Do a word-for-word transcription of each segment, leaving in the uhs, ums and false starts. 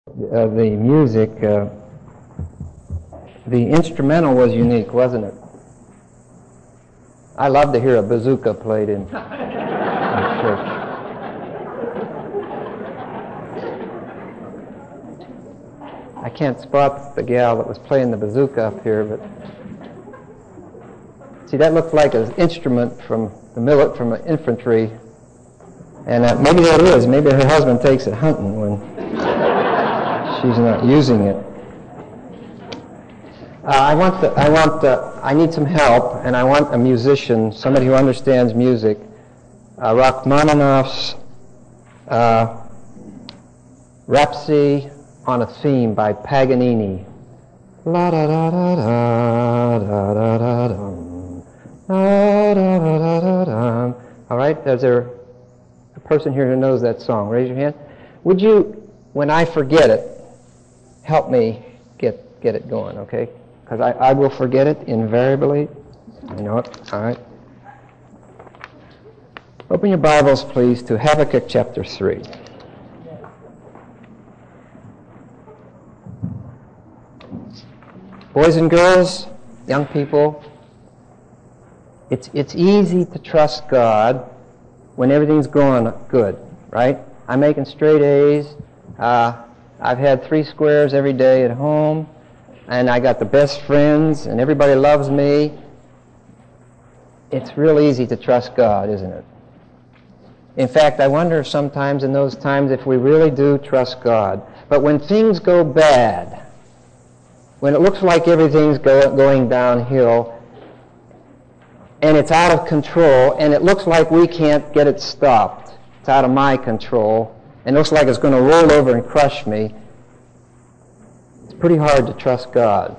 Uh, the music, uh, the instrumental was unique, wasn't it? I love to hear a bazooka played in, in church. I can't spot the gal that was playing the bazooka up here, but see, that looked like an instrument from the millet from the infantry, and uh, maybe that is. Maybe her husband takes it hunting when she's not using it. Uh, I want the, I want the, I need some help, and I want a musician, somebody who understands music. Uh, Rachmaninoff's uh, Rhapsody on a Theme by Paganini. La da da da da da da da dum. Da da da da da dum. All right, is there a person here who knows that song? Raise your hand. Would you, when I forget it, help me get get it going, okay? Because I, I will forget it invariably. I know it. All right. Open your Bibles, please, to Habakkuk chapter three. Boys and girls, young people, it's it's easy to trust God when everything's going good, right? I'm making straight A's. Uh, I've had three squares every day at home, and I got the best friends, and everybody loves me. It's real easy to trust God, isn't it? In fact, I wonder sometimes in those times if we really do trust God. But when things go bad, when it looks like everything's go, going downhill, and it's out of control, and it looks like we can't get it stopped, it's out of my control, and it looks like it's going to roll over and crush me, it's pretty hard to trust God.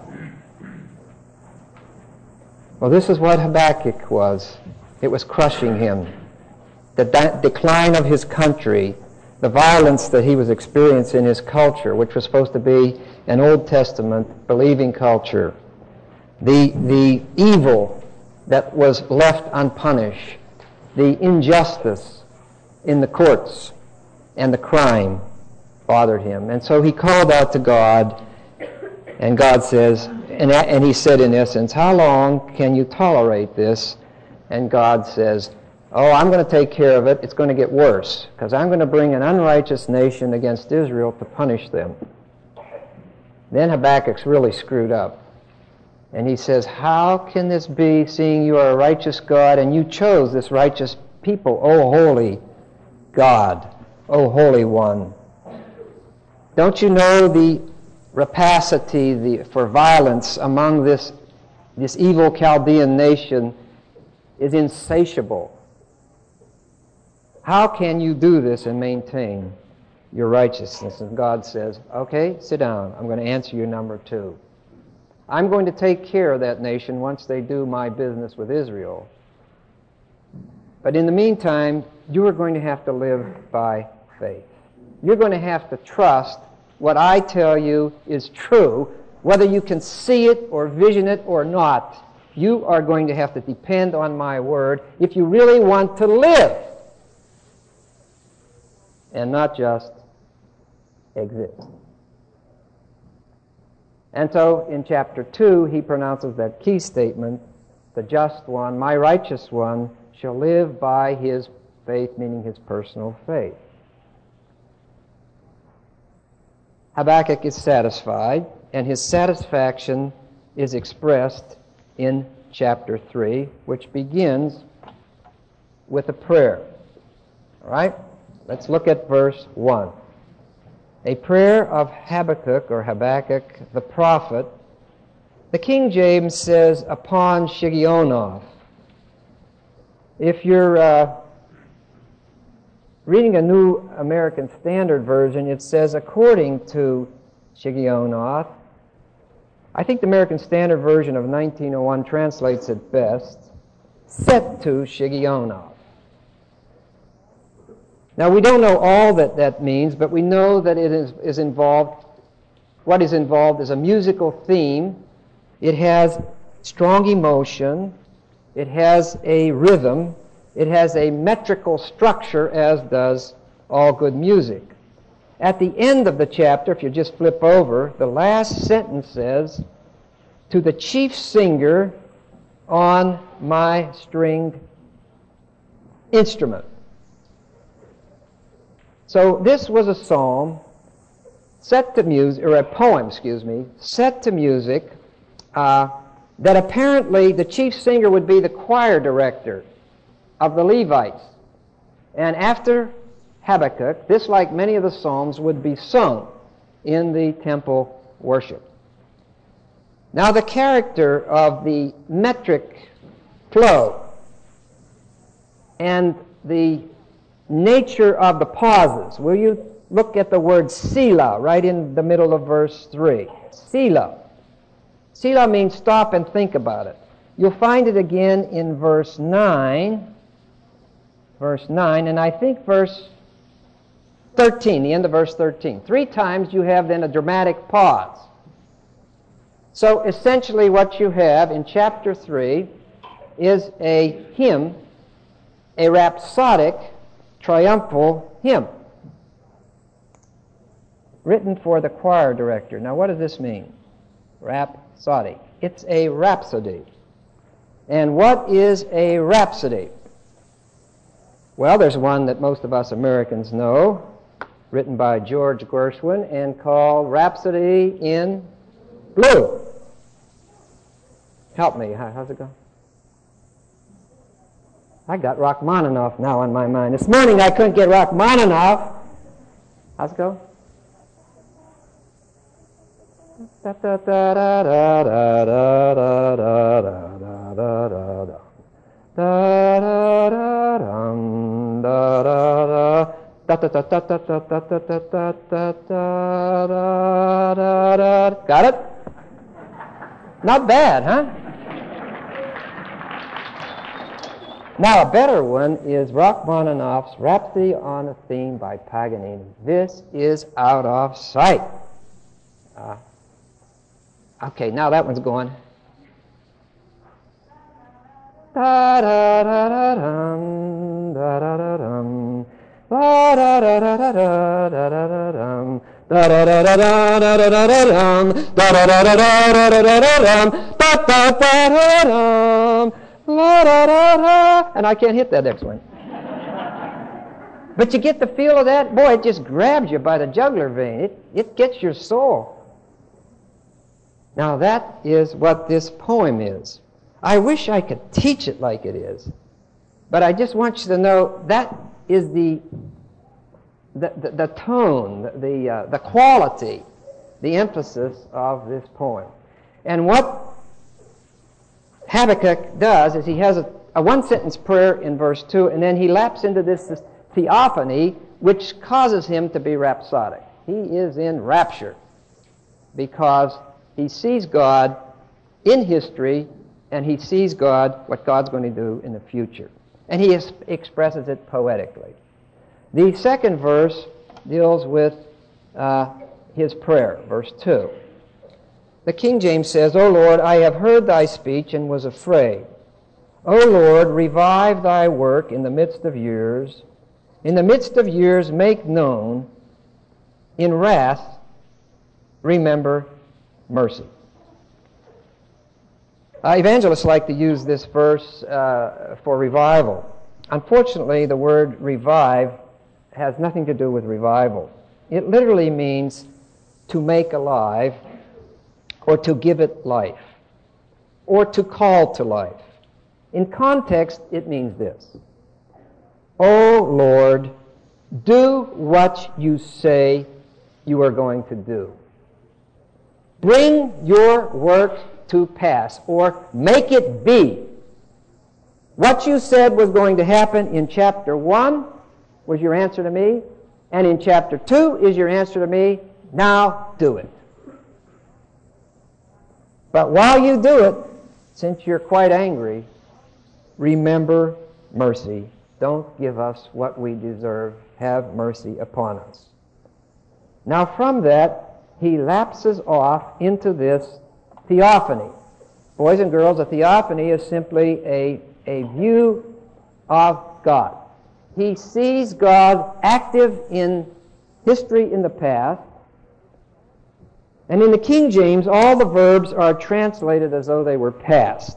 Well, this is what Habakkuk was. It was crushing him. The de- decline of his country, the violence that he was experiencing in his culture, which was supposed to be an Old Testament believing culture, the, the evil that was left unpunished, the injustice in the courts, and the crime bothered him. And so he called out to God, and God says, and, and he said in essence, how long can you tolerate this? And God says, oh, I'm going to take care of it. It's going to get worse, because I'm going to bring an unrighteous nation against Israel to punish them. Then Habakkuk's really screwed up. And he says, how can this be, seeing you are a righteous God, and you chose this righteous people, O holy God, O Holy One? Don't you know the rapacity the, for violence among this, this evil Chaldean nation is insatiable? How can you do this and maintain your righteousness? And God says, okay, sit down. I'm going to answer you number two. I'm going to take care of that nation once they do my business with Israel. But in the meantime, you are going to have to live by faith. You're going to have to trust what I tell you is true, whether you can see it or vision it or not. You are going to have to depend on my word if you really want to live and not just exist. And so in chapter two, he pronounces that key statement, the just one, my righteous one, shall live by his faith, meaning his personal faith. Habakkuk is satisfied, and his satisfaction is expressed in chapter three, which begins with a prayer. All right? Let's look at verse one. A prayer of Habakkuk, or Habakkuk the prophet. The King James says, upon Shigionoth. If you're uh, reading a New American Standard Version, it says, according to Shigionoth. I think the American Standard Version of nineteen oh one translates it best, set to Shigionoth. Now, we don't know all that that means, but we know that it is, is involved, what is involved is a musical theme. It has strong emotion. It has a rhythm. It has a metrical structure, as does all good music. At the end of the chapter, if you just flip over, the last sentence says, "To the chief singer on my stringed instrument." So this was a psalm set to music, or a poem, excuse me, set to music, uh, that apparently the chief singer would be the choir director of the Levites. And after Habakkuk, this, like many of the psalms, would be sung in the temple worship. Now the character of the metric flow and the nature of the pauses. Will you look at the word Selah right in the middle of verse three? Selah. Selah means stop and think about it. You'll find it again in verse nine. Verse nine, and I think verse thirteen, the end of verse thirteen. Three times you have then a dramatic pause. So essentially what you have in chapter three is a hymn, a rhapsodic, triumphal hymn, written for the choir director. Now what does this mean? Rhapsodic. It's a rhapsody. And what is a rhapsody? Well, there's one that most of us Americans know, written by George Gershwin and called Rhapsody in Blue. Help me. How's it go? I got Rachmaninoff now on my mind. This morning I couldn't get Rachmaninoff. How's it go? Da da da da da da da da da da da da da. Da da da dum da da da da da da da da da da da da da da. Got it? Not bad, huh? Now a better one is Rachmaninoff's Rhapsody on a Theme by Paganini. This is out of sight. Uh, okay, now that one's going. Da da da da dum da da da dum da da da da da da da da dum da da da da da da da da dum da da da da da da da da dum da da da da dum la da da da, and I can't hit that next one. But you get the feel of that, boy. It just grabs you by the jugular vein. It it gets your soul. Now that is what this poem is. I wish I could teach it like it is, but I just want you to know that is the the, the, the tone, the uh, the quality, the emphasis of this poem. And what Habakkuk does is he has a, a one-sentence prayer in verse two, and then he lapses into this, this theophany, which causes him to be rhapsodic. He is in rapture because he sees God in history, and he sees God, what God's going to do in the future. And he is, expresses it poetically. The second verse deals with uh, his prayer, verse two. The King James says, O Lord, I have heard thy speech and was afraid. O Lord, revive thy work in the midst of years. In the midst of years make known. In wrath remember mercy. Uh, evangelists like to use this verse uh, for revival. Unfortunately, the word revive has nothing to do with revival. It literally means to make alive, or to give it life, or to call to life. In context, it means this. O Lord, do what you say you are going to do. Bring your work to pass, or make it be. What you said was going to happen in chapter one was your answer to me, and in chapter two is your answer to me. Now do it. But while you do it, since you're quite angry, remember mercy. Don't give us what we deserve. Have mercy upon us. Now from that, he lapses off into this theophany. Boys and girls, a theophany is simply a, a view of God. He sees God active in history in the past. And in the King James, all the verbs are translated as though they were past.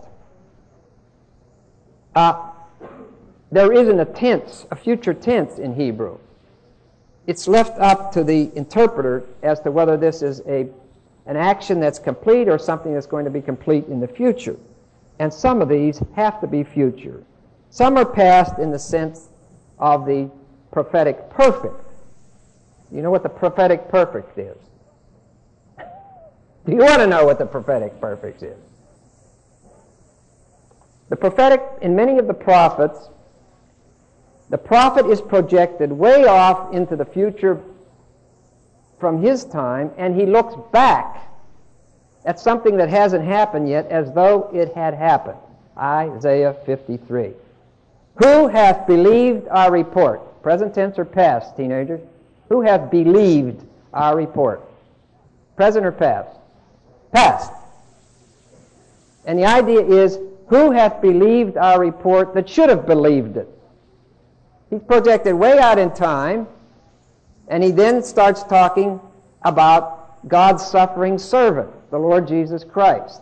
Uh, there isn't a tense, a future tense in Hebrew. It's left up to the interpreter as to whether this is a, an action that's complete or something that's going to be complete in the future. And some of these have to be future. Some are past in the sense of the prophetic perfect. You know what the prophetic perfect is? Do you want to know what the prophetic perfect is? The prophetic, in many of the prophets, the prophet is projected way off into the future from his time, and he looks back at something that hasn't happened yet as though it had happened. Isaiah fifty-three. Who hath believed our report? Present tense or past, teenagers? Who hath believed our report? Present or past? Past. And the idea is, who hath believed our report that should have believed it? He's projected way out in time, and he then starts talking about God's suffering servant, the Lord Jesus Christ.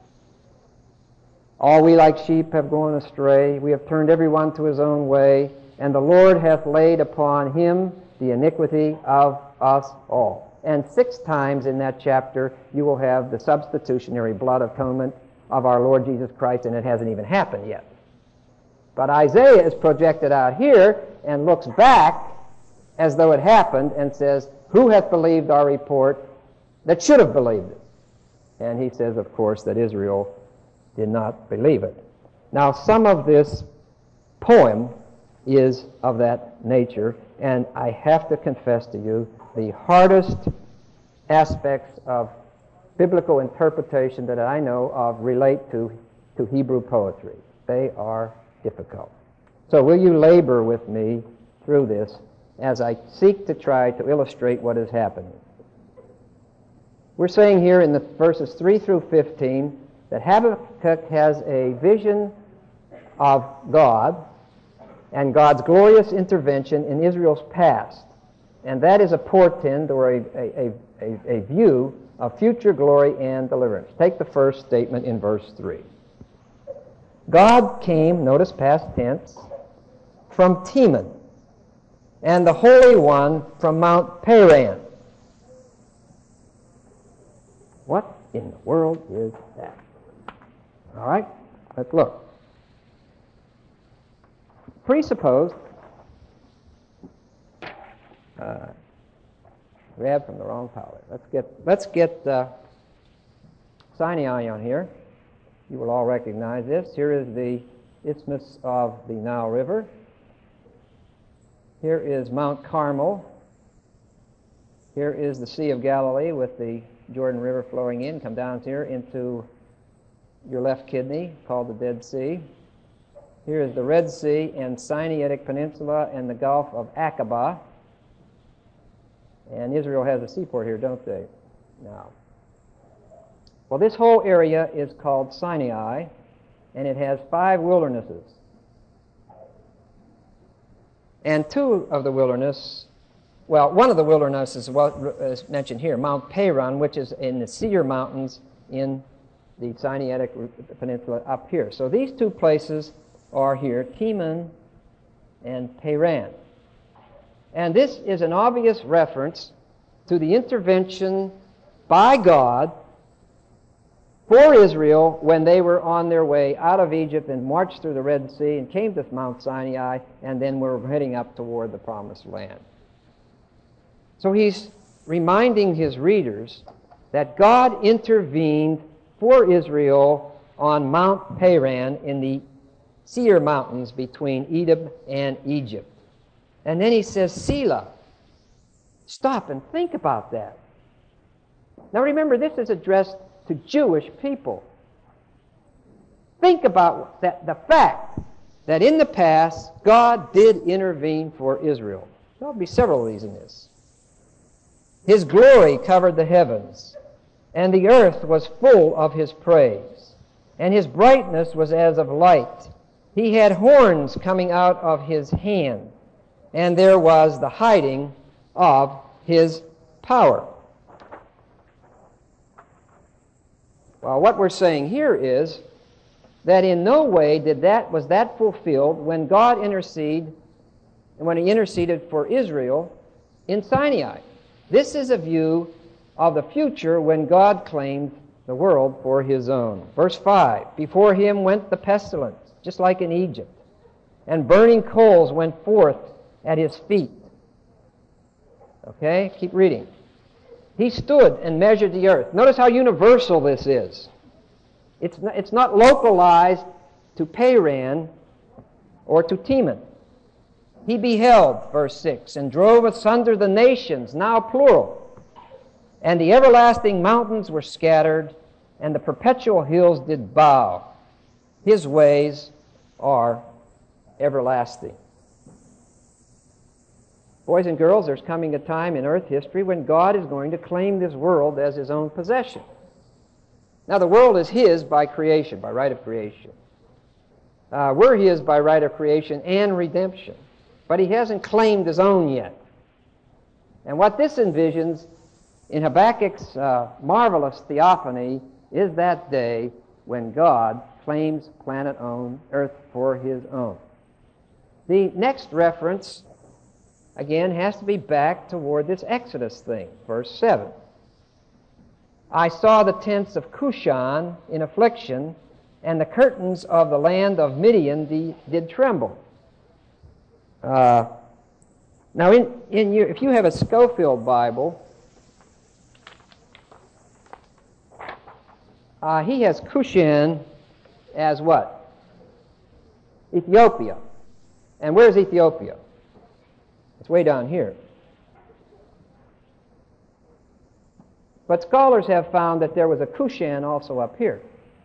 All we like sheep have gone astray. We have turned every one to his own way, and the Lord hath laid upon him the iniquity of us all. And six times in that chapter, you will have the substitutionary blood atonement of our Lord Jesus Christ, and it hasn't even happened yet. But Isaiah is projected out here and looks back as though it happened and says, who hath believed our report that should have believed it? And he says, of course, that Israel did not believe it. Now, some of this poem is of that nature, and I have to confess to you, the hardest aspects of biblical interpretation that I know of relate to, to Hebrew poetry. They are difficult. So will you labor with me through this as I seek to try to illustrate what is happening? We're saying here in the verses three through fifteen that Habakkuk has a vision of God and God's glorious intervention in Israel's past. And that is a portend or a, a, a, a view of future glory and deliverance. Take the first statement in verse three. God came, notice past tense, from Teman, and the Holy One from Mount Paran. What in the world is that? All right, let's look. Presupposed, uh, grab from the wrong pile. Let's get let's get uh, Sinai on here. You will all recognize this. Here is the Isthmus of the Nile River. Here is Mount Carmel. Here is the Sea of Galilee with the Jordan River flowing in. Come down here into your left kidney, called the Dead Sea. Here is the Red Sea and Sinaitic Peninsula and the Gulf of Aqaba. And Israel has a seaport here, don't they? Now, well, this whole area is called Sinai, and it has five wildernesses. And two of the wilderness, well, one of the wildernesses is mentioned here, Mount Paran, which is in the Seir Mountains in the Sinaitic Peninsula up here. So these two places are here, Teman and Paran. And this is an obvious reference to the intervention by God for Israel when they were on their way out of Egypt and marched through the Red Sea and came to Mount Sinai and then were heading up toward the Promised Land. So he's reminding his readers that God intervened for Israel on Mount Paran in the Seir Mountains between Edom and Egypt. And then he says, Selah. Stop and think about that. Now remember, this is addressed to Jewish people. Think about that, the fact that in the past, God did intervene for Israel. There'll be several of these in this. His glory covered the heavens, and the earth was full of his praise, and his brightness was as of light. He had horns coming out of his hand, and there was the hiding of his power. Well, what we're saying here is that in no way did that was that fulfilled when God interceded, when he interceded for Israel in Sinai. This is a view of the future when God claimed the world for his own. Verse five, before him went the pestilence, just like in Egypt, and burning coals went forth at his feet. Okay, keep reading. He stood and measured the earth. Notice how universal this is. It's not, it's not localized to Paran or to Teman. He beheld, verse six, and drove asunder the nations, now plural. And the everlasting mountains were scattered, and the perpetual hills did bow. His ways are everlasting. Boys and girls, there's coming a time in earth history when God is going to claim this world as his own possession. Now, the world is his by creation, by right of creation. Uh, we're his by right of creation and redemption. But he hasn't claimed his own yet. And what this envisions in Habakkuk's uh, marvelous theophany is that day when God claims planet own, earth for his own. The next reference, again, has to be back toward this Exodus thing, verse seven. I saw the tents of Cushan in affliction, and the curtains of the land of Midian de, did tremble. Uh, now, in, in your, if you have a Scofield Bible, uh, he has Cushan as what? Ethiopia. And where's Ethiopia? It's way down here. But scholars have found that there was a Cushan also up here.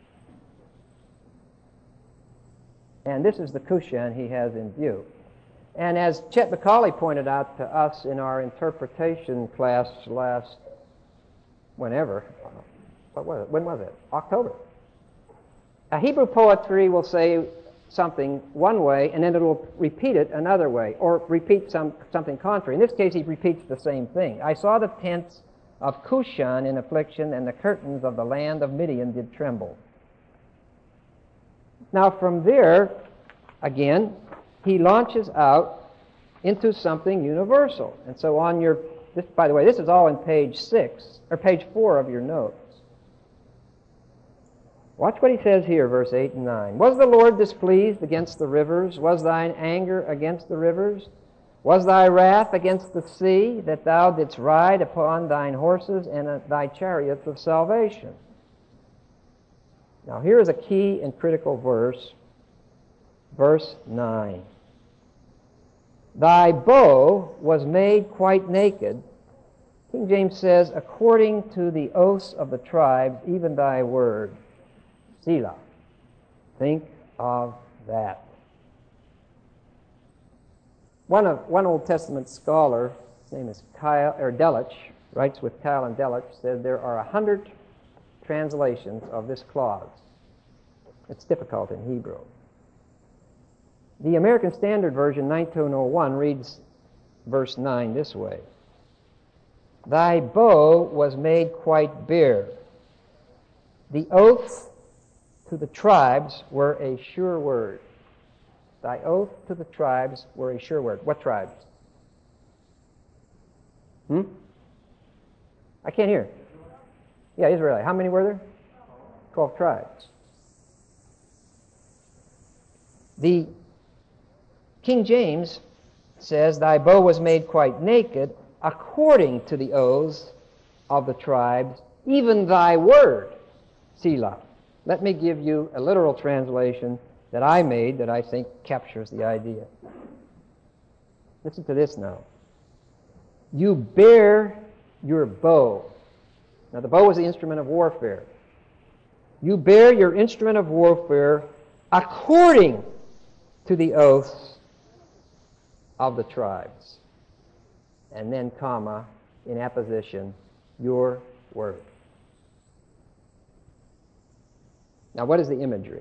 And this is the Cushan he has in view. And as Chet Macaulay pointed out to us in our interpretation class last, whenever, what was it? When was it? October. A Hebrew poetry will say something one way, and then it will repeat it another way, or repeat some something contrary. In this case, he repeats the same thing. I saw the tents of Cushan in affliction, and the curtains of the land of Midian did tremble. Now, from there, again, he launches out into something universal. And so on your, this, by the way, this is all in page six, or page four of your notes. Watch what he says here, verse eight and nine. Was the Lord displeased against the rivers? Was thine anger against the rivers? Was thy wrath against the sea, that thou didst ride upon thine horses and uh, thy chariots of salvation? Now here is a key and critical verse, verse nine. Thy bow was made quite naked. King James says, according to the oaths of the tribes, even thy word. Selah. Think of that. One of one Old Testament scholar, his name is Kyle or Delitzsch, writes with Kyle and Delitzsch, said there are a hundred translations of this clause. It's difficult in Hebrew. The American Standard Version, nineteen oh one, reads verse nine this way. Thy bow was made quite bare. The oaths to the tribes were a sure word. Thy oath to the tribes were a sure word. What tribes? Hmm? I can't hear. Yeah, Israelite. How many were there? Twelve tribes. The King James says, thy bow was made quite naked, according to the oaths of the tribes, even thy word, Selah. Let me give you a literal translation that I made that I think captures the idea. Listen to this now. You bear your bow. Now, the bow was the instrument of warfare. You bear your instrument of warfare according to the oaths of the tribes. And then, comma, in apposition, your word. Now, what is the imagery?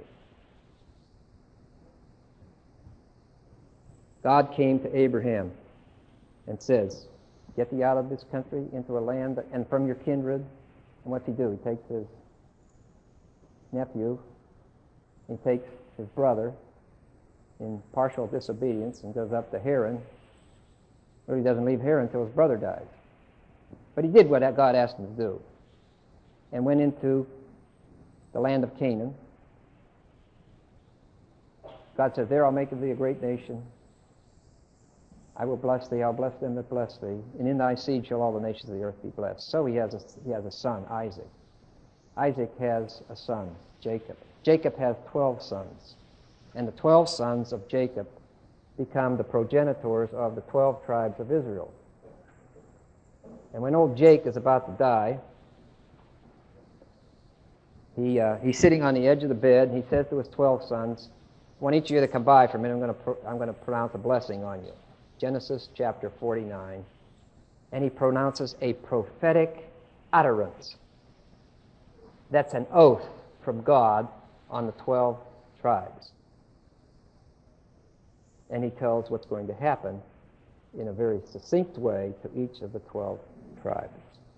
God came to Abraham and says, get thee out of this country into a land and from your kindred. And what's he do? He takes his nephew, he takes his brother in partial disobedience and goes up to Haran. But he doesn't leave Haran until his brother dies. But he did what God asked him to do and went into the land of Canaan. God says, there I'll make of thee a great nation. I will bless thee, I'll bless them that bless thee, and in thy seed shall all the nations of the earth be blessed. So he has a, he has a son, Isaac. Isaac has a son, Jacob. Jacob has twelve sons, and the twelve sons of Jacob become the progenitors of the twelve tribes of Israel. And when old Jake is about to die, he uh, he's sitting on the edge of the bed, and he says to his twelve sons, I want each of you to come by for a minute. I'm going to pro- I'm going to pronounce a blessing on you. Genesis chapter forty-nine. And he pronounces a prophetic utterance. That's an oath from God on the twelve tribes. And he tells what's going to happen in a very succinct way to each of the twelve tribes.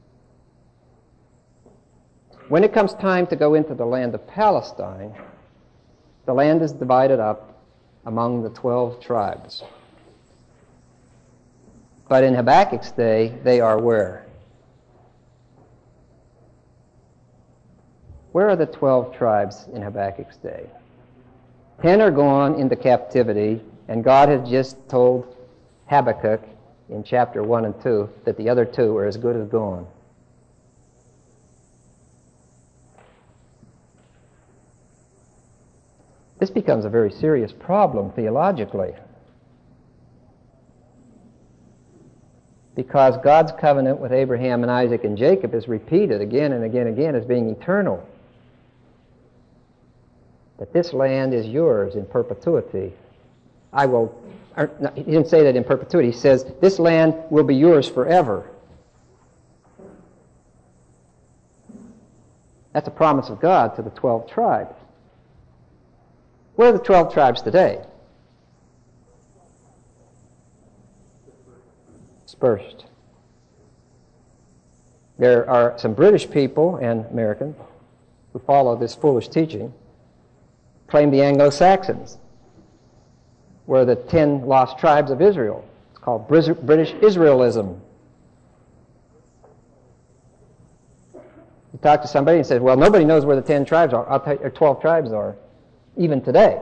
When it comes time to go into the land of Palestine, the land is divided up among the twelve tribes. But in Habakkuk's day, they are where? Where are the twelve tribes in Habakkuk's day? Ten are gone into captivity, and God has just told Habakkuk in chapter one and two that the other two are as good as gone. This becomes a very serious problem theologically, because God's covenant with Abraham and Isaac and Jacob is repeated again and again and again as being eternal. That this land is yours in perpetuity. I will, or, no, he didn't say that in perpetuity. He says, this land will be yours forever. That's a promise of God to the twelve tribes. Where are the twelve tribes today? Dispersed. There are some British people and Americans who follow this foolish teaching, claim the Anglo-Saxons were the ten lost tribes of Israel. It's called British Israelism. You talk to somebody and says, well, nobody knows where the ten tribes are, I'll tell you, or twelve tribes are, even today.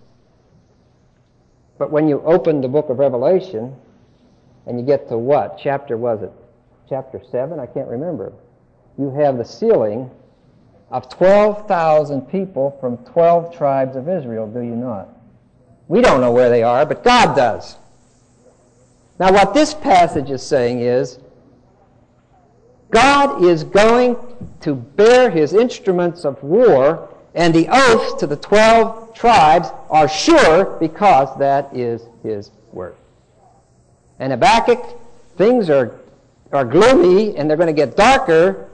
But when you open the book of Revelation, and you get to what? Chapter, was it? Chapter seven? I can't remember. You have the sealing of twelve thousand people from twelve tribes of Israel, do you not? We don't know where they are, but God does. Now what this passage is saying is, God is going to bear his instruments of war, and the oaths to the twelve tribes are sure because that is his word. And Habakkuk, things are, are gloomy and they're going to get darker,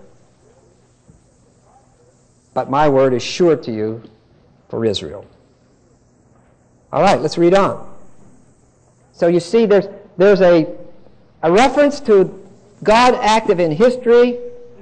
but my word is sure to you for Israel. All right, let's read on. So you see there's, there's a, a reference to God active in history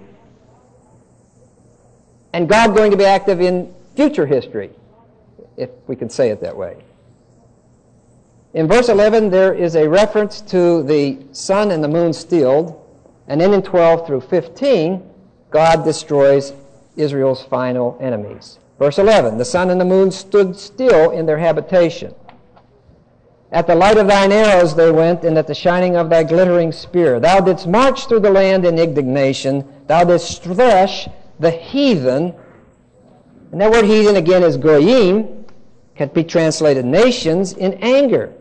and God going to be active in future history, if we can say it that way. In verse eleven, there is a reference to the sun and the moon stilled, and then in twelve through fifteen, God destroys Israel's final enemies. Verse eleven, the sun and the moon stood still in their habitation. At the light of thine arrows they went, and at the shining of thy glittering spear. Thou didst march through the land in indignation. Thou didst thresh the heathen. And that word heathen again is goyim, can be translated nations, in anger.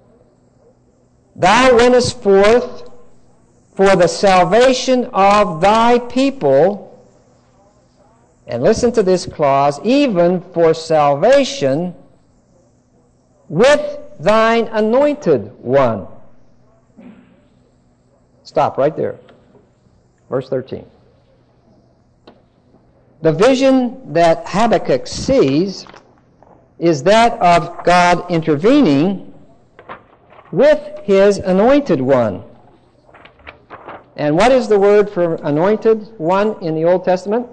Thou wentest forth for the salvation of thy people. And listen to this clause, even for salvation with thine anointed one. Stop right there. Verse thirteen. The vision that Habakkuk sees is that of God intervening with his anointed one. And what is the word for anointed one in the Old Testament?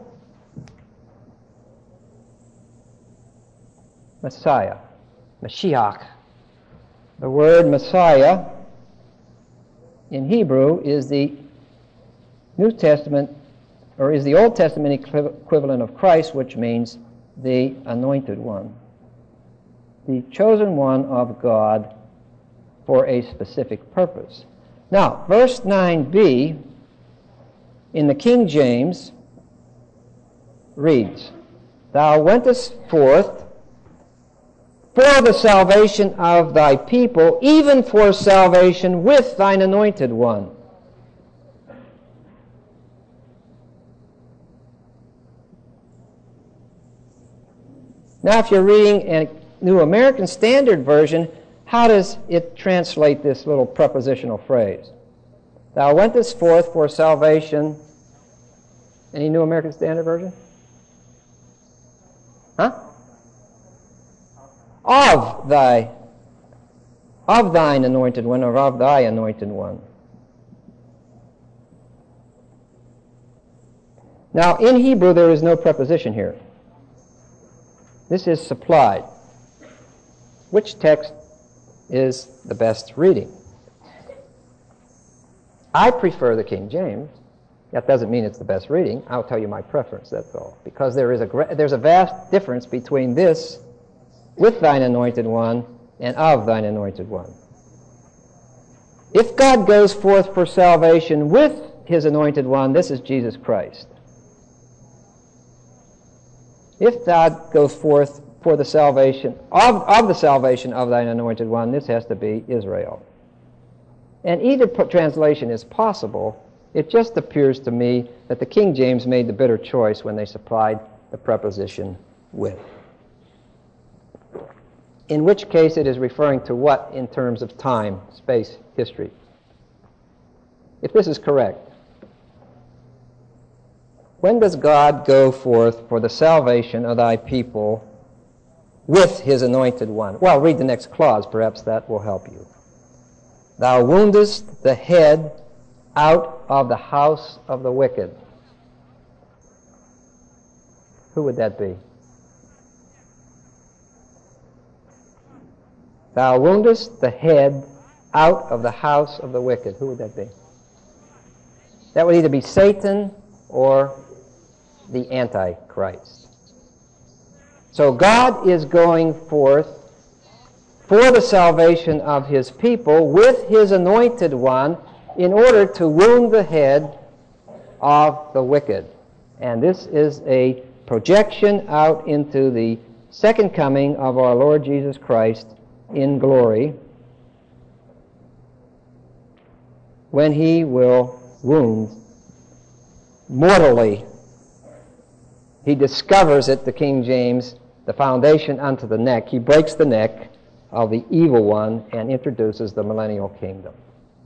Messiah. Mashiach. The word Messiah in Hebrew is the New Testament, or is the Old Testament equivalent of Christ, which means the anointed one, the chosen one of God for a specific purpose. Now, verse nine b in the King James reads, Thou wentest forth for the salvation of thy people, even for salvation with thine anointed one. Now, if you're reading a New American Standard Version, how does it translate this little prepositional phrase? Thou wentest forth for salvation. Any New American Standard Version? Huh? Of thy, of thine anointed one, or of thy anointed one. Now, in Hebrew, there is no preposition here. This is supplied. Which text is the best reading? I prefer the King James. That doesn't mean it's the best reading. I'll tell you my preference, that's all. Because there is a, there's a vast difference between this, with thine anointed one, and of thine anointed one. If God goes forth for salvation with his anointed one, this is Jesus Christ. If God goes forth for the salvation of, of the salvation of thine anointed one, this has to be Israel. And either translation is possible. It just appears to me that the King James made the better choice when they supplied the preposition with. In which case it is referring to what in terms of time, space, history? If this is correct, when does God go forth for the salvation of thy people with his anointed one? Well, read the next clause. Perhaps that will help you. Thou woundest the head out of the house of the wicked. Who would that be? Thou woundest the head out of the house of the wicked. Who would that be? That would either be Satan or the Antichrist. So God is going forth for the salvation of his people with his anointed one in order to wound the head of the wicked. And this is a projection out into the second coming of our Lord Jesus Christ in glory, when he will wound mortally. He discovers it, the King James, the foundation unto the neck. He breaks the neck of the evil one and introduces the millennial kingdom.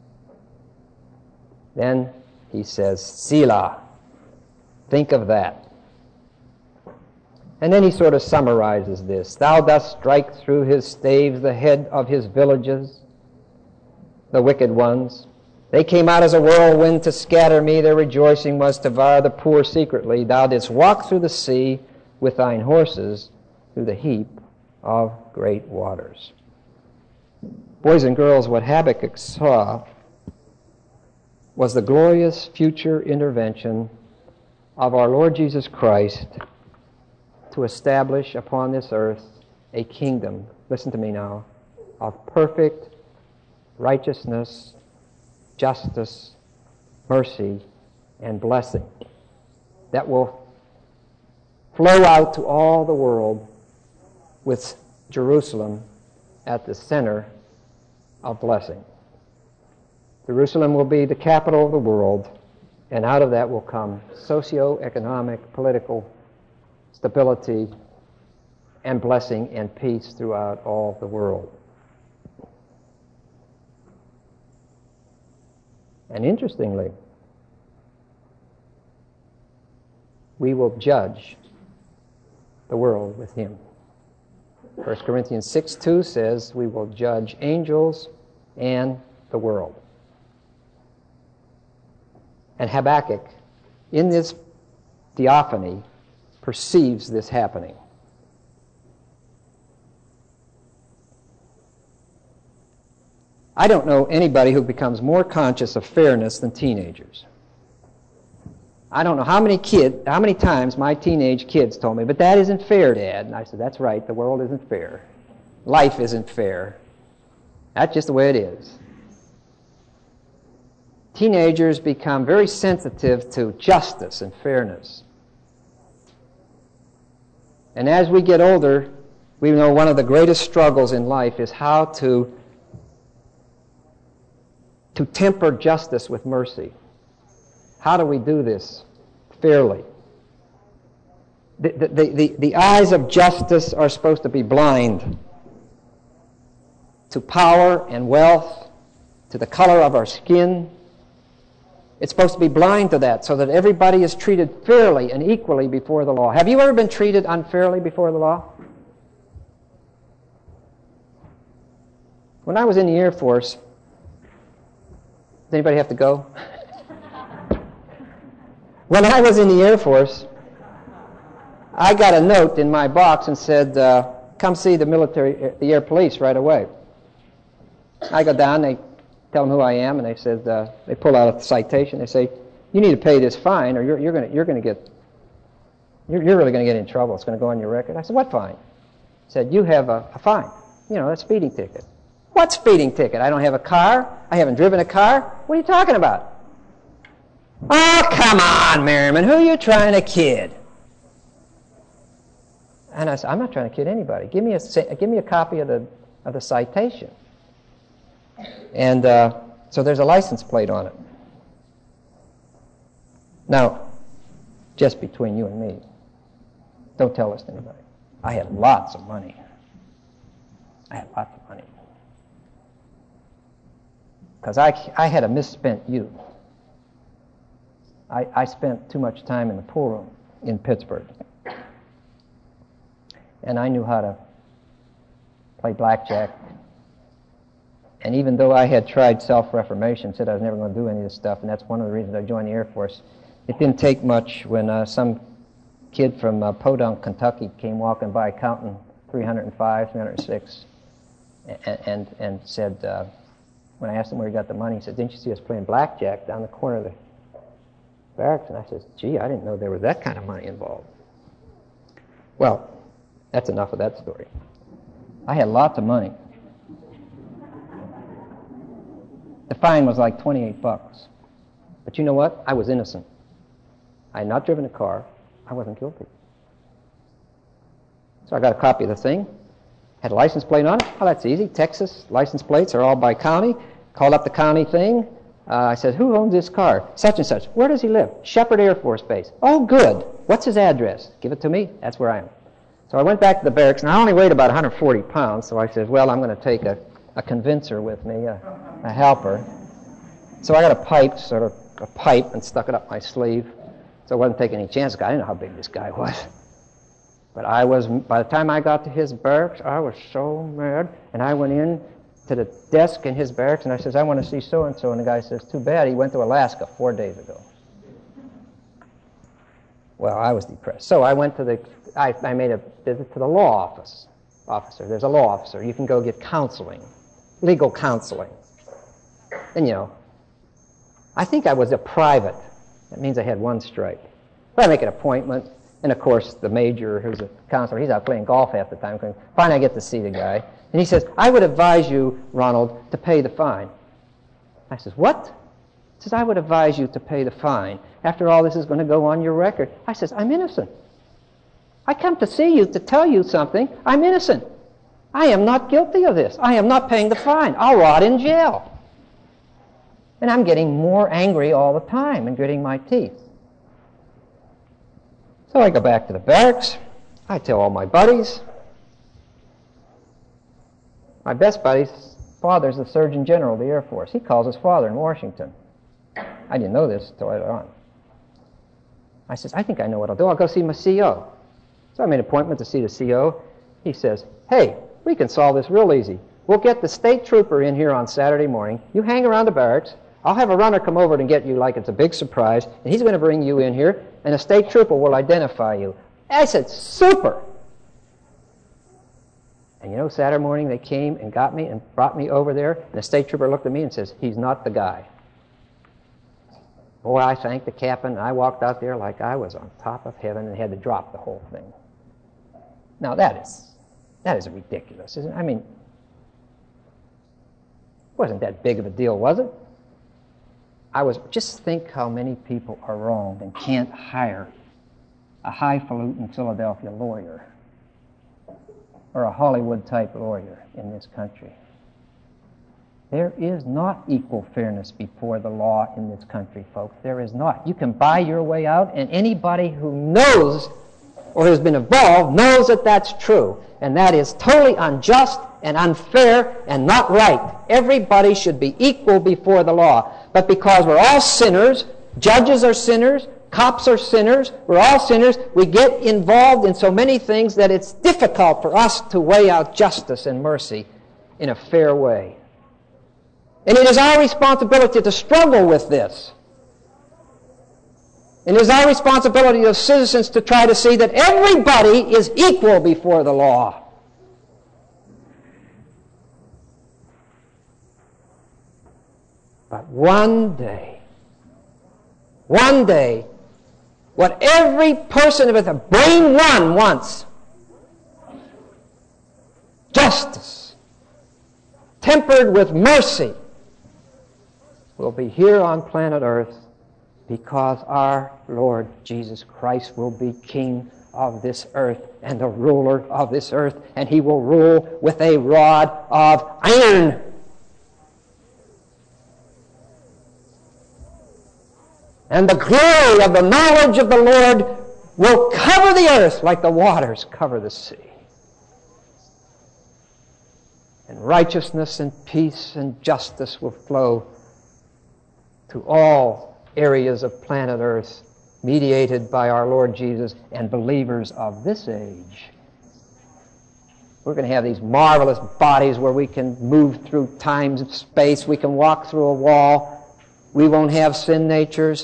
Then he says, Selah. Think of that. And then he sort of summarizes this. Thou dost strike through his staves the head of his villages, the wicked ones. They came out as a whirlwind to scatter me. Their rejoicing was to devour the poor secretly. Thou didst walk through the sea with thine horses through the heap of great waters. Boys and girls, what Habakkuk saw was the glorious future intervention of our Lord Jesus Christ to establish upon this earth a kingdom, listen to me now, of perfect righteousness, justice, mercy, and blessing that will flow out to all the world with Jerusalem at the center of blessing. Jerusalem will be the capital of the world, and out of that will come socio-economic, political stability and blessing and peace throughout all the world. And interestingly, we will judge the world with him. First Corinthians six two says we will judge angels and the world. And Habakkuk, in this theophany, perceives this happening. I don't know anybody who becomes more conscious of fairness than teenagers. I don't know how many kid, how many times my teenage kids told me, but that isn't fair, Dad. And I said, that's right, the world isn't fair. Life isn't fair. That's just the way it is. Teenagers become very sensitive to justice and fairness. And as we get older, we know one of the greatest struggles in life is how to to temper justice with mercy. How do we do this fairly? The, the, the, the eyes of justice are supposed to be blind to power and wealth, to the color of our skin. It's supposed to be blind to that so that everybody is treated fairly and equally before the law. Have you ever been treated unfairly before the law? When I was in the Air Force, does anybody have to go? When I was in the Air Force, I got a note in my box and said, uh, come see the military, the air police right away. I go down, they tell them who I am, and they said, uh, they pull out a citation. They say, you need to pay this fine or you're, you're going you're gonna get, you're, you're really going to get in trouble. It's going to go on your record. I said, what fine? He said, you have a, a fine. You know, that's a speeding ticket. What speeding ticket? I don't have a car. I haven't driven a car. What are you talking about? Oh, come on, Merriman. Who are you trying to kid? And I said, I'm not trying to kid anybody. Give me a, give me a copy of the, of the citation. And uh, so there's a license plate on it. Now, just between you and me, don't tell this to anybody. I had lots of money. I had lots of money. Because I, I had a misspent youth. I, I spent too much time in the pool room in Pittsburgh. And I knew how to play blackjack. And even though I had tried self-reformation, said I was never going to do any of this stuff, and that's one of the reasons I joined the Air Force, it didn't take much when uh, some kid from uh, Podunk, Kentucky came walking by counting three hundred five, three hundred six, and, and, and said, uh, when I asked him where he got the money, he said, didn't you see us playing blackjack down the corner of the barracks? And I said, gee, I didn't know there was that kind of money involved. Well, that's enough of that story. I had lots of money. The fine was like twenty-eight bucks. But you know what? I was innocent. I had not driven a car. I wasn't guilty. So I got a copy of the thing. Had a license plate on it. Oh, that's easy. Texas license plates are all by county. Called up the county thing. Uh, I said, who owns this car? Such and such. Where does he live? Shepherd Air Force Base. Oh, good. What's his address? Give it to me. That's where I am. So I went back to the barracks, and I only weighed about one hundred forty pounds, so I said, well, I'm going to take a, a convincer with me, a, a helper. So I got a pipe, sort of a pipe, and stuck it up my sleeve. So I wasn't taking any chances. I didn't know how big this guy was. But I was, by the time I got to his barracks, I was so mad. And I went in to the desk in his barracks, and I says, I want to see so-and-so. And the guy says, too bad, he went to Alaska four days ago. Well, I was depressed. So I went to the, I, I made a visit to the law office. Officer, there's a law officer. You can go get counseling, legal counseling. And, you know, I think I was a private. That means I had one strike. But I make an appointment. And, of course, the major, who's a counselor, he's out playing golf half the time. Finally, I get to see the guy. And he says, I would advise you, Ronald, to pay the fine. I says, what? He says, I would advise you to pay the fine. After all, this is going to go on your record. I says, I'm innocent. I come to see you to tell you something. I'm innocent. I am not guilty of this. I am not paying the fine. I'll rot in jail. And I'm getting more angry all the time and gritting my teeth. So I go back to the barracks. I tell all my buddies. My best buddy's father's the Surgeon General of the Air Force. He calls his father in Washington. I didn't know this until later on. I says, I think I know what I'll do. I'll go see my C O. So I made an appointment to see the C O. He says, hey, we can solve this real easy. We'll get the state trooper in here on Saturday morning. You hang around the barracks. I'll have a runner come over and get you like it's a big surprise, and he's going to bring you in here, and a state trooper will identify you. I said, super. And you know, Saturday morning they came and got me and brought me over there, and the state trooper looked at me and says, he's not the guy. Boy, I thanked the captain, and I walked out there like I was on top of heaven and had to drop the whole thing. Now that is, that is ridiculous, isn't it? I mean, it wasn't that big of a deal, was it? I was, just think how many people are wronged and can't hire a highfalutin Philadelphia lawyer or a Hollywood-type lawyer in this country. There is not equal fairness before the law in this country, folks. There is not. You can buy your way out, and anybody who knows or has been involved knows that that's true. And that is totally unjust and unfair and not right. Everybody should be equal before the law. But because we're all sinners, judges are sinners, cops are sinners, we're all sinners, we get involved in so many things that it's difficult for us to weigh out justice and mercy in a fair way. And it is our responsibility to struggle with this. And it is our responsibility as citizens to try to see that everybody is equal before the law. But one day, one day, what every person with a brain one wants, justice, tempered with mercy, will be here on planet Earth, because our Lord Jesus Christ will be King of this earth and the ruler of this earth, and He will rule with a rod of iron. And the glory of the knowledge of the Lord will cover the earth like the waters cover the sea. And righteousness and peace and justice will flow to all areas of planet Earth, mediated by our Lord Jesus and believers of this age. We're going to have these marvelous bodies where we can move through time and space. We can walk through a wall. We won't have sin natures.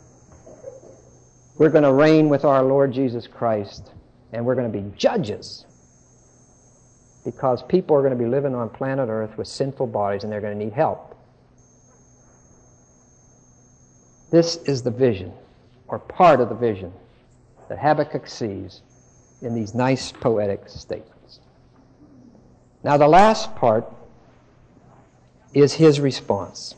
We're going to reign with our Lord Jesus Christ, and we're going to be judges, because people are going to be living on planet Earth with sinful bodies, and they're going to need help. This is the vision, or part of the vision, that Habakkuk sees in these nice poetic statements. Now the last part is his response.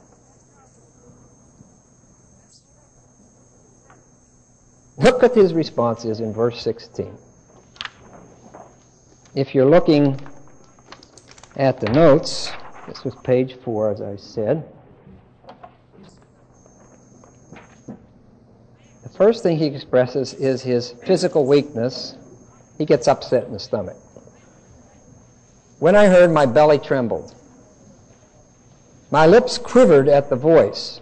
Look what his response is in verse sixteen. If you're looking at the notes, this was page four, as I said. The first thing he expresses is his physical weakness. He gets upset in the stomach. When I heard, my belly trembled. My lips quivered at the voice.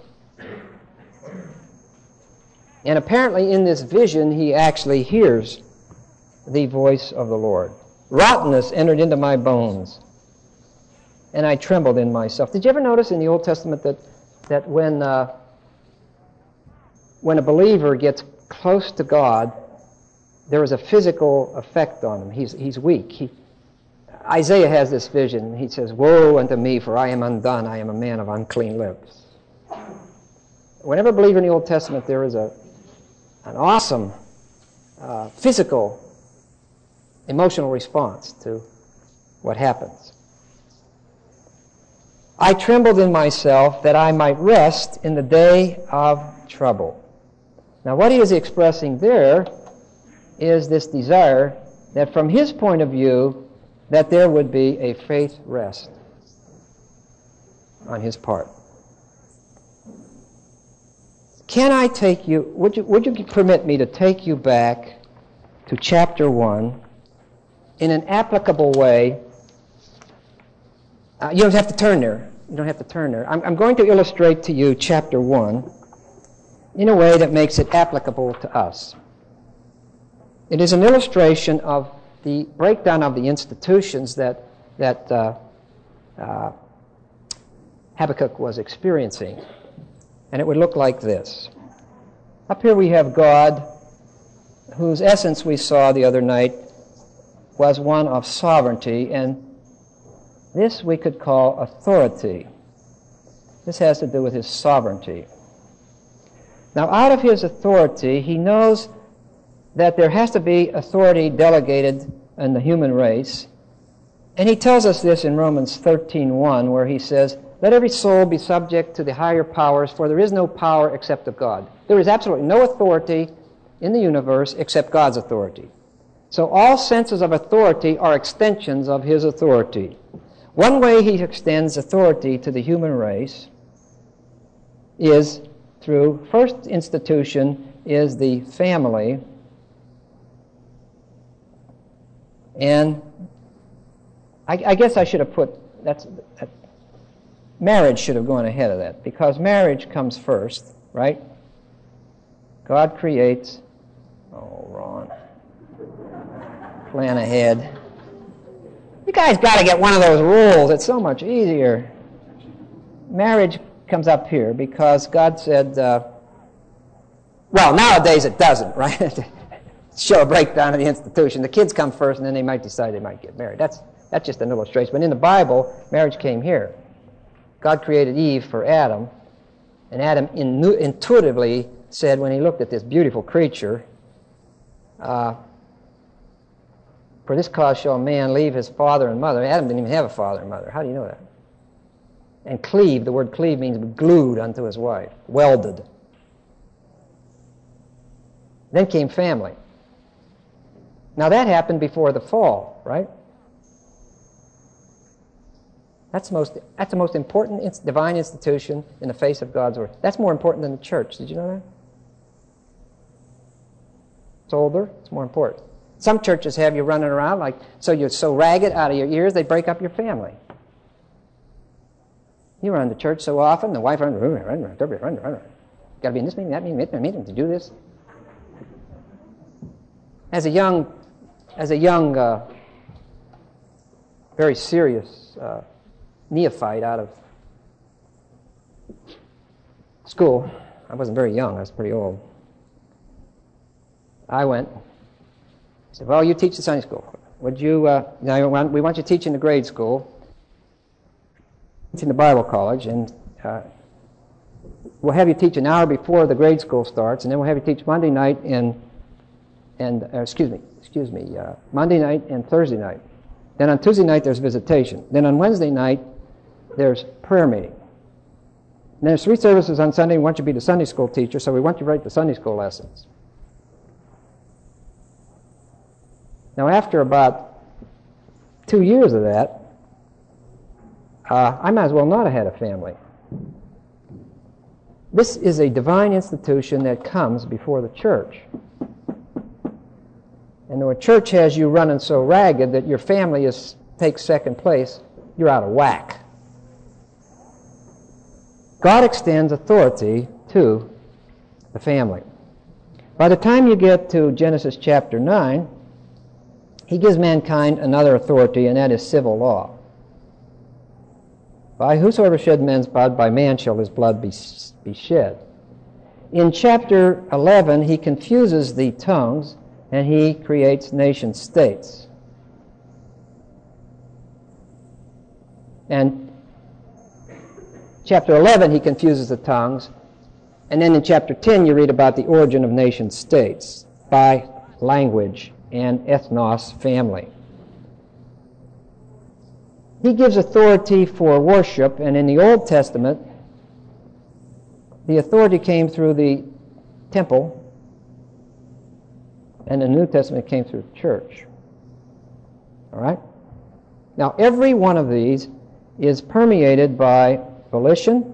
And apparently in this vision, he actually hears the voice of the Lord. Rottenness entered into my bones, and I trembled in myself. Did you ever notice in the Old Testament that, that when, uh, when a believer gets close to God, there is a physical effect on him? He's, he's weak. He, Isaiah has this vision. He says, "Woe unto me, for I am undone. I am a man of unclean lips." Whenever a believer in the Old Testament, there is a an awesome uh, physical, emotional response to what happens. I trembled in myself that I might rest in the day of trouble. Now what he is expressing there is this desire that from his point of view, that there would be a faith rest on his part. Can I take you, would you, would you permit me to take you back to chapter one in an applicable way? Uh, you don't have to turn there. You don't have to turn there. I'm, I'm going to illustrate to you chapter one in a way that makes it applicable to us. It is an illustration of the breakdown of the institutions that, that uh, uh, Habakkuk was experiencing. And it would look like this. Up here we have God, whose essence we saw the other night was one of sovereignty, and this we could call authority. This has to do with his sovereignty. Now, out of his authority, he knows that there has to be authority delegated in the human race. And he tells us this in Romans thirteen one, where he says, "Let every soul be subject to the higher powers, for there is no power except of God." There is absolutely no authority in the universe except God's authority. So all senses of authority are extensions of his authority. One way he extends authority to the human race is through, first institution is the family, and I, I guess I should have put, that's, that, marriage should have gone ahead of that, because marriage comes first, right? God creates, oh, Ron, plan ahead. You guys got to get one of those rules. It's so much easier. Marriage comes up here because God said, uh, well, nowadays it doesn't, right? Show a breakdown of the institution. The kids come first, and then they might decide they might get married. That's that's just an illustration. But in the Bible, marriage came here. God created Eve for Adam, and Adam in, intuitively said when he looked at this beautiful creature, uh, "For this cause shall a man leave his father and mother." Adam didn't even have a father and mother. How do you know that? And cleave, the word cleave means glued unto his wife, welded. Then came family. Now that happened before the fall, right? That's the most, that's the most important divine institution in the face of God's Word. That's more important than the church. Did you know that? It's older. It's more important. Some churches have you running around like, so you're so ragged out of your ears, they break up your family. You run to church so often, the wife runs, run, run, run, run, run, run. Got to be in this meeting, that meeting, that meeting to do this. As a young, as a young, uh, very serious uh, neophyte out of school, I wasn't very young, I was pretty old. I went. I said, "Well, you teach the Sunday school. Would you? Uh, now we want you to teach in the grade school, in the Bible college, and uh, we'll have you teach an hour before the grade school starts, and then we'll have you teach Monday night and and uh, excuse me, excuse me, uh, Monday night and Thursday night. Then on Tuesday night there's visitation. Then on Wednesday night there's prayer meeting. And there's three services on Sunday. We want you to be the Sunday school teacher, so we want you to write the Sunday school lessons." Now, after about two years of that, uh, I might as well not have had a family. This is a divine institution that comes before the church. And when a church has you running so ragged that your family is takes second place, you're out of whack. God extends authority to the family. By the time you get to Genesis chapter nine, he gives mankind another authority, and that is civil law. "By whosoever shed men's blood, by man shall his blood be, be shed." In chapter eleven, he confuses the tongues, and he creates nation states. And chapter eleven, he confuses the tongues, and then in chapter ten, you read about the origin of nation states by language and ethnos, family. He gives authority for worship, and in the Old Testament, the authority came through the temple, and in the New Testament it came through the church. All right? Now, every one of these is permeated by volition,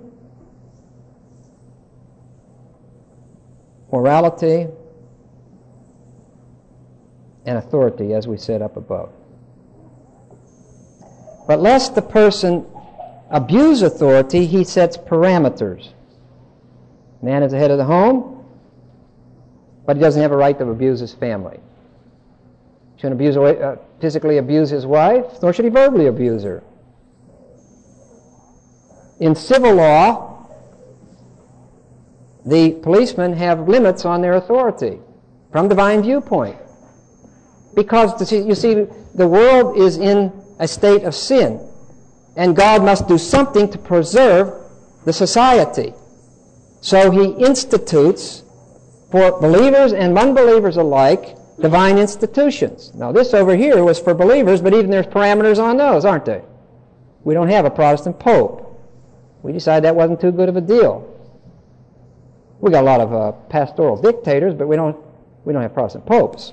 morality, and authority, as we said up above. But lest the person abuse authority, he sets parameters. Man is the head of the home, but he doesn't have a right to abuse his family. He shouldn't abuse, uh, physically abuse his wife, nor should he verbally abuse her. In civil law, the policemen have limits on their authority from divine viewpoint. Because, you see, the world is in a state of sin, and God must do something to preserve the society. So he institutes, for believers and unbelievers alike, divine institutions. Now, this over here was for believers, but even there's parameters on those, aren't there? We don't have a Protestant pope. We decided that wasn't too good of a deal. We got a lot of uh, pastoral dictators, but we don't, we don't have Protestant popes.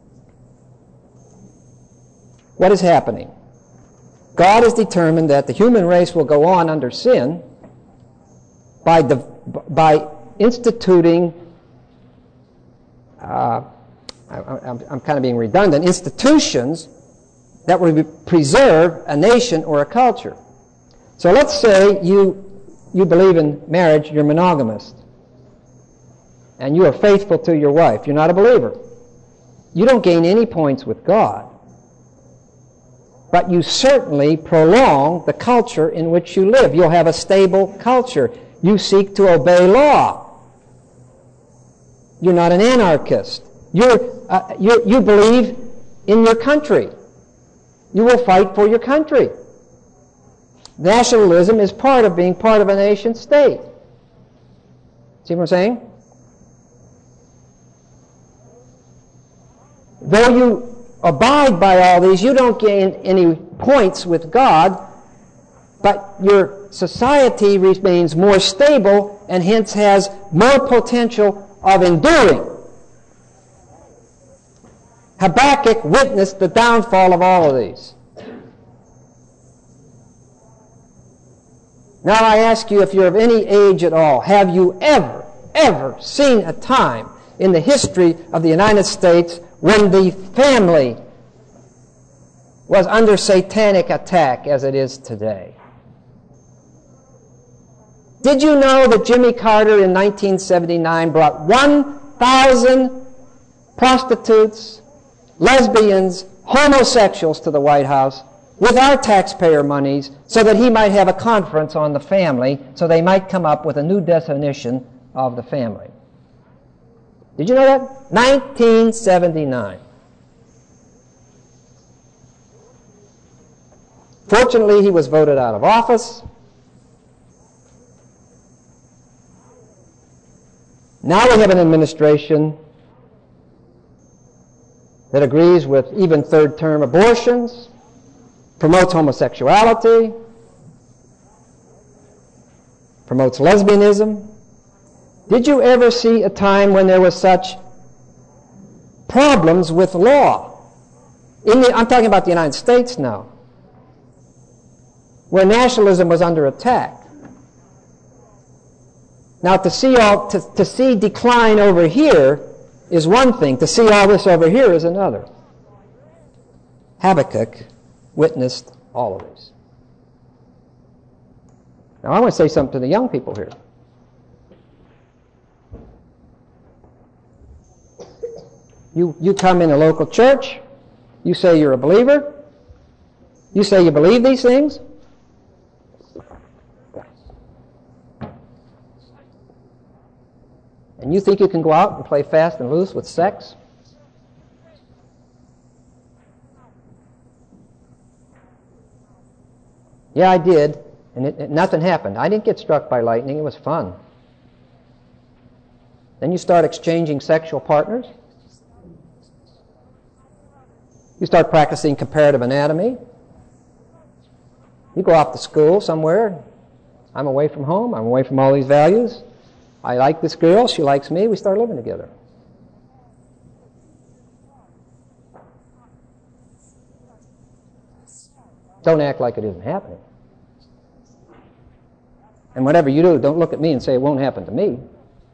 What is happening? God has determined that the human race will go on under sin by, the, by instituting, uh, I, I'm, I'm kind of being redundant, institutions that will preserve a nation or a culture. So let's say you, you believe in marriage, you're monogamist, and you are faithful to your wife. You're not a believer. You don't gain any points with God. But you certainly prolong the culture in which you live. You'll have a stable culture. You seek to obey law. You're not an anarchist. You're, uh, you you believe in your country. You will fight for your country. Nationalism is part of being part of a nation state. See what I'm saying? Though you abide by all these, you don't gain any points with God, but your society remains more stable and hence has more potential of enduring. Habakkuk witnessed the downfall of all of these. Now I ask you, if you're of any age at all, have you ever, ever seen a time in the history of the United States when the family was under satanic attack as it is today? Did you know that Jimmy Carter in nineteen seventy-nine brought one thousand prostitutes, lesbians, homosexuals to the White House with our taxpayer monies so that he might have a conference on the family, so they might come up with a new definition of the family? Did you know that? nineteen seventy-nine. Fortunately, he was voted out of office. Now we have an administration that agrees with even third-term abortions, promotes homosexuality, promotes lesbianism. Did you ever see a time when there was such problems with law? In the, I'm talking about the United States now, where nationalism was under attack. Now, to see all to, to see decline over here is one thing. To see all this over here is another. Habakkuk witnessed all of this. Now, I want to say something to the young people here. You, you come in a local church, you say you're a believer, you say you believe these things, and you think you can go out and play fast and loose with sex? Yeah, I did, and it, it, nothing happened. I didn't get struck by lightning. It was fun. Then you start exchanging sexual partners. You start practicing comparative anatomy. You go off to school somewhere. I'm away from home. I'm away from all these values. I like this girl. She likes me. We start living together. Don't act like it isn't happening. And whatever you do, don't look at me and say it won't happen to me.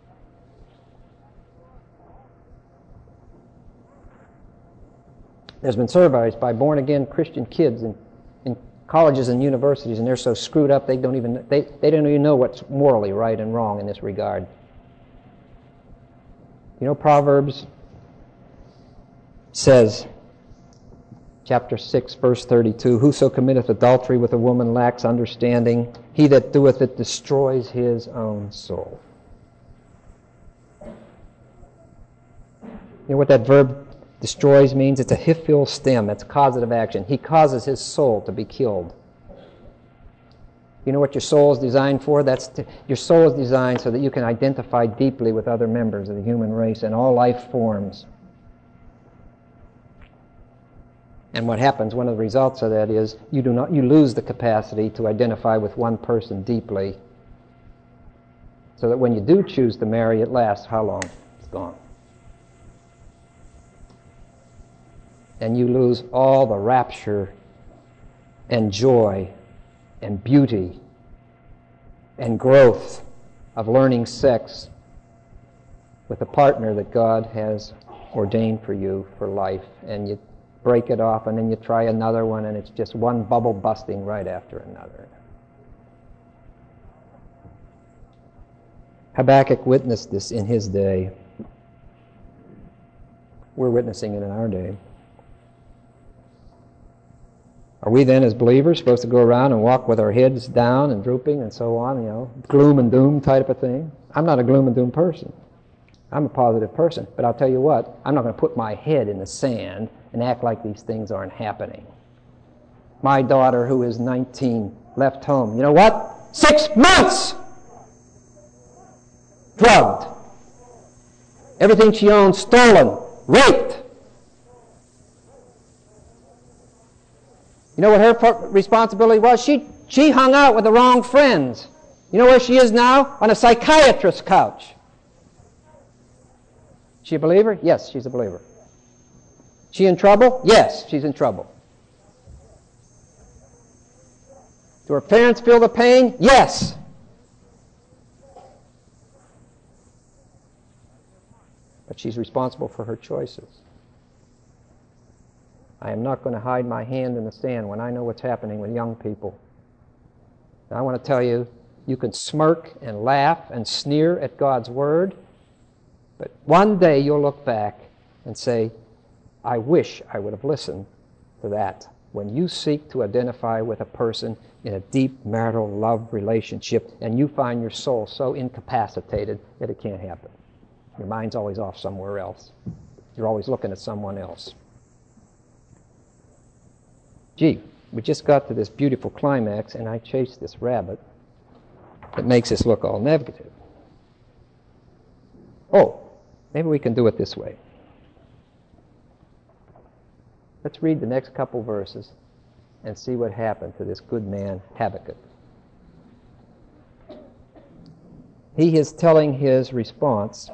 There's been surveys by born-again Christian kids in, in colleges and universities, and they're so screwed up they don't even they, they don't even know what's morally right and wrong in this regard. You know, Proverbs says, chapter six, verse thirty-two, "Whoso committeth adultery with a woman lacks understanding. He that doeth it destroys his own soul." You know what that verb destroys means? It's a hifil stem. It's causative action. He causes his soul to be killed. You know what your soul is designed for? That's to, your soul is designed so that you can identify deeply with other members of the human race and all life forms. And what happens, one of the results of that is you do not you lose the capacity to identify with one person deeply. So that when you do choose to marry, it lasts how long? It's gone. And you lose all the rapture and joy and beauty and growth of learning sex with a partner that God has ordained for you for life. And you break it off, and then you try another one, and it's just one bubble busting right after another. Habakkuk witnessed this in his day. We're witnessing it in our day. Are we then, as believers, supposed to go around and walk with our heads down and drooping and so on, you know, gloom and doom type of thing? I'm not a gloom and doom person. I'm a positive person. But I'll tell you what, I'm not going to put my head in the sand and act like these things aren't happening. My daughter, who is nineteen, left home. You know what? Six months! Drugged. Everything she owned stolen. Raped. You know what her responsibility was? She, she hung out with the wrong friends. You know where she is now? On a psychiatrist's couch. She a believer? Yes, she's a believer. She in trouble? Yes, she's in trouble. Do her parents feel the pain? Yes. But she's responsible for her choices. I am not going to hide my hand in the sand when I know what's happening with young people. Now, I want to tell you, you can smirk and laugh and sneer at God's Word, but one day you'll look back and say, I wish I would have listened to that. When you seek to identify with a person in a deep marital love relationship and you find your soul so incapacitated that it can't happen. Your mind's always off somewhere else. You're always looking at someone else. Gee, we just got to this beautiful climax and I chased this rabbit that makes us look all negative. Oh, maybe we can do it this way. Let's read the next couple verses and see what happened to this good man Habakkuk. He is telling his response,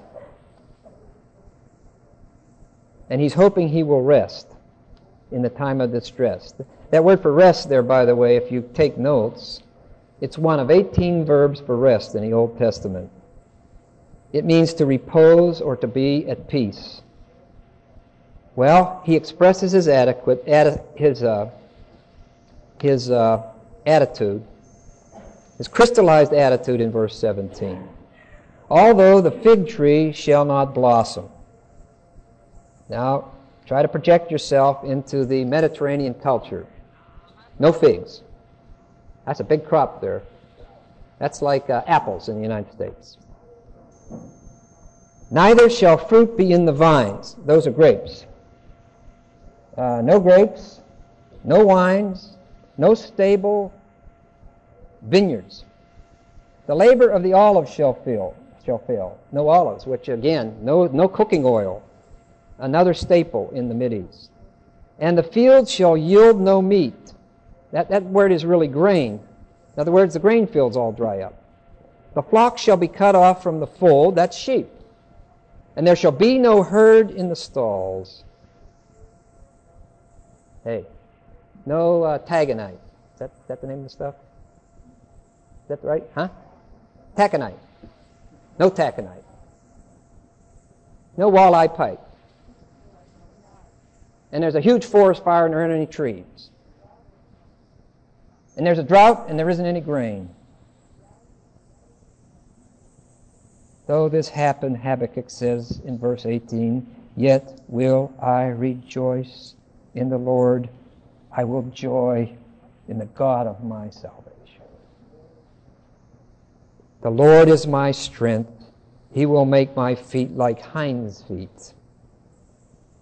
and he's hoping he will rest in the time of distress. That word for rest there, by the way, if you take notes, it's one of eighteen verbs for rest in the Old Testament. It means to repose or to be at peace. Well, he expresses his adequate his uh, his uh, attitude, his crystallized attitude in verse seventeen. Although the fig tree shall not blossom. Now, try to project yourself into the Mediterranean culture. No figs. That's a big crop there. That's like uh, apples in the United States. Neither shall fruit be in the vines. Those are grapes. Uh, no grapes, no wines, no stable vineyards. The labor of the olive shall fail. Shall fail. No olives, which again, no no cooking oil. Another staple in the Mideast. And the fields shall yield no meat. That, that word is really grain. In other words, the grain fields all dry up. The flock shall be cut off from the fold. That's sheep. And there shall be no herd in the stalls. Hey, no uh, taconite. Is that, is that the name of the stuff? Is that right? Huh? Taconite. No taconite. No walleye pike. And there's a huge forest fire and there aren't any trees. And there's a drought and there isn't any grain. Though this happened, Habakkuk says in verse eighteen, yet will I rejoice in the Lord. I will joy in the God of my salvation. The Lord is my strength. He will make my feet like hinds' feet,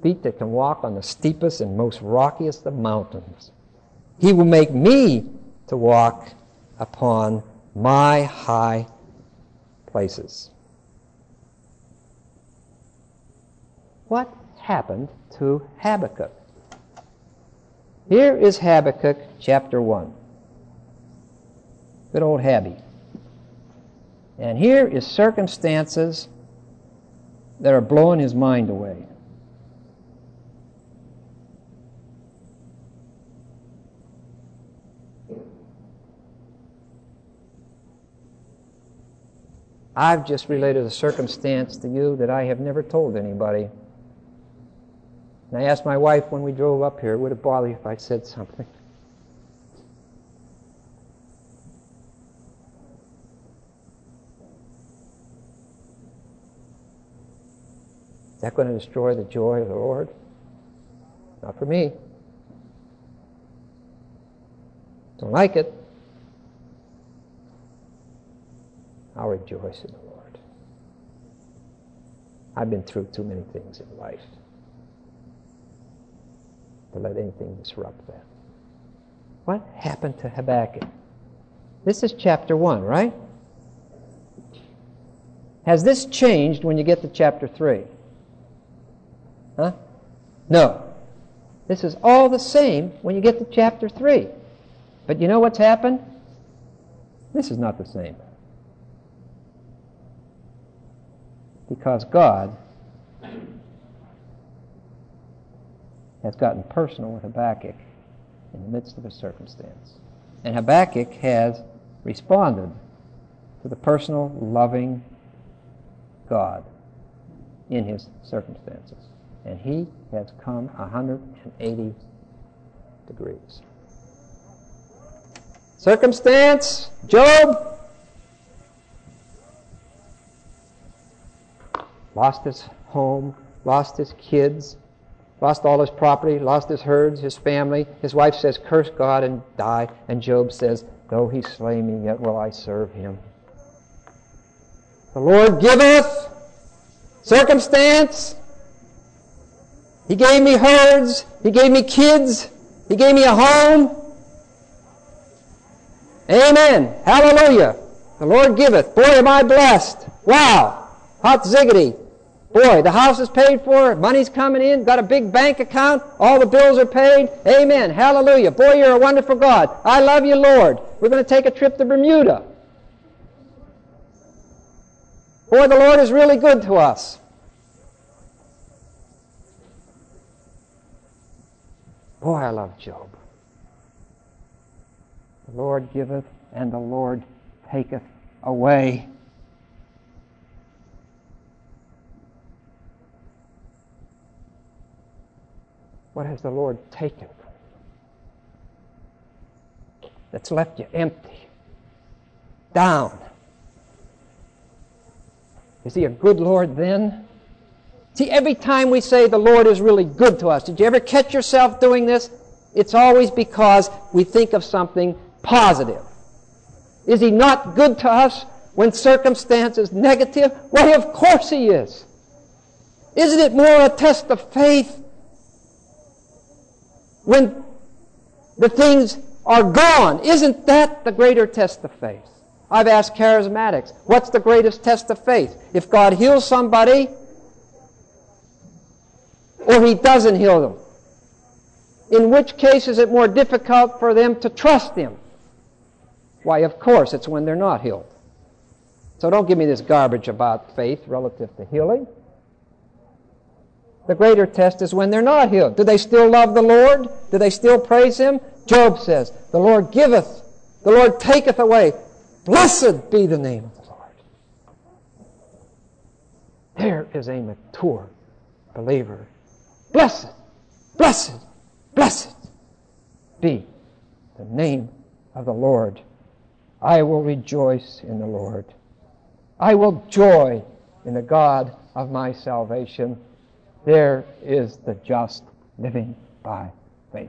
feet that can walk on the steepest and most rockiest of mountains. He will make me to walk upon my high places. What happened to Habakkuk? Here is Habakkuk chapter one. Good old Habby. And here is circumstances that are blowing his mind away. I've just related a circumstance to you that I have never told anybody. And I asked my wife when we drove up here, would it bother you if I said something? Is that going to destroy the joy of the Lord? Not for me. Don't like it. I'll rejoice in the Lord. I've been through too many things in life to let anything disrupt that. What happened to Habakkuk? This is chapter one, right? Has this changed when you get to chapter three? Huh? No. This is all the same when you get to chapter three. But you know what's happened? This is not the same. Because God has gotten personal with Habakkuk in the midst of a circumstance. And Habakkuk has responded to the personal, loving God in his circumstances. And he has come one hundred eighty degrees. Circumstance, Job lost his home, lost his kids, lost all his property, lost his herds, his family. His wife says, curse God and die. And Job says, though he slay me, yet will I serve him. The Lord giveth. Circumstance. He gave me herds. He gave me kids. He gave me a home. Amen. Hallelujah. The Lord giveth. Boy, am I blessed. Wow. Hot ziggity. Boy, the house is paid for, money's coming in, got a big bank account, all the bills are paid. Amen. Hallelujah. Boy, you're a wonderful God. I love you, Lord. We're going to take a trip to Bermuda. Boy, the Lord is really good to us. Boy, I love Job. The Lord giveth and the Lord taketh away. What has the Lord taken that's left you empty, down? Is he a good Lord then? See, every time we say the Lord is really good to us, did you ever catch yourself doing this? It's always because we think of something positive. Is he not good to us when circumstance is negative? Why, of course he is. Isn't it more a test of faith when the things are gone? Isn't that the greater test of faith? I've asked charismatics, what's the greatest test of faith? If God heals somebody or he doesn't heal them. In which case is it more difficult for them to trust him? Why, of course, it's when they're not healed. So don't give me this garbage about faith relative to healing. The greater test is when they're not healed. Do they still love the Lord? Do they still praise him? Job says, the Lord giveth, the Lord taketh away. Blessed be the name of the Lord. There is a mature believer. Blessed, blessed, blessed be the name of the Lord. I will rejoice in the Lord. I will joy in the God of my salvation. There is the just living by faith.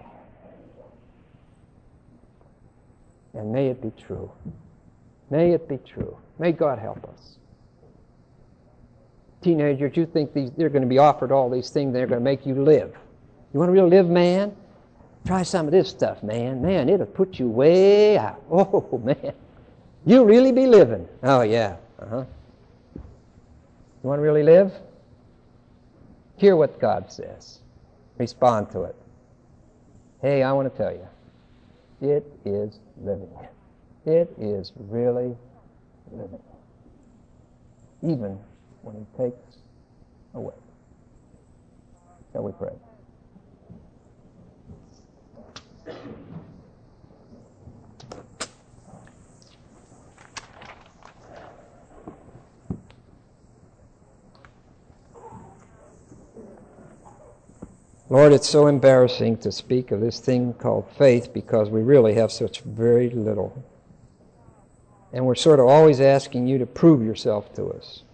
And may it be true. May it be true. May God help us. teenagers, you think these, they're going to be offered all these things, they're going to make you live. You want to really live, man? Try some of this stuff, man. Man, it'll put you way out. Oh, man. You'll really be living. Oh, yeah. Uh-huh. You want to really live? Hear what God says. Respond to it. Hey, I want to tell you, it is living. It is really living. Even when He takes away. Shall we pray? Lord, it's so embarrassing to speak of this thing called faith because we really have such very little. And we're sort of always asking you to prove yourself to us.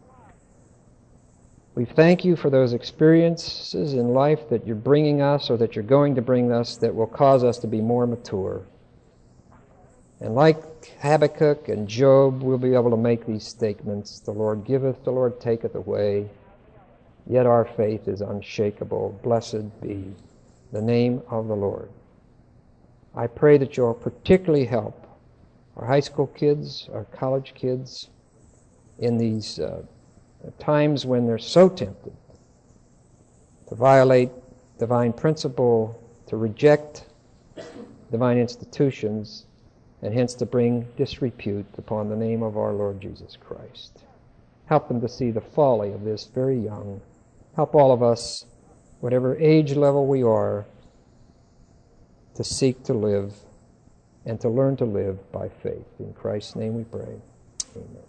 We thank you for those experiences in life that you're bringing us or that you're going to bring us that will cause us to be more mature. And like Habakkuk and Job, we'll be able to make these statements. The Lord giveth, the Lord taketh away. Yet our faith is unshakable. Blessed be the name of the Lord. I pray that you'll particularly help our high school kids, our college kids, in these uh, times when they're so tempted to violate divine principle, to reject divine institutions, and hence to bring disrepute upon the name of our Lord Jesus Christ. Help them to see the folly of this very young. Help all of us, whatever age level we are, to seek to live and to learn to live by faith. In Christ's name we pray. Amen.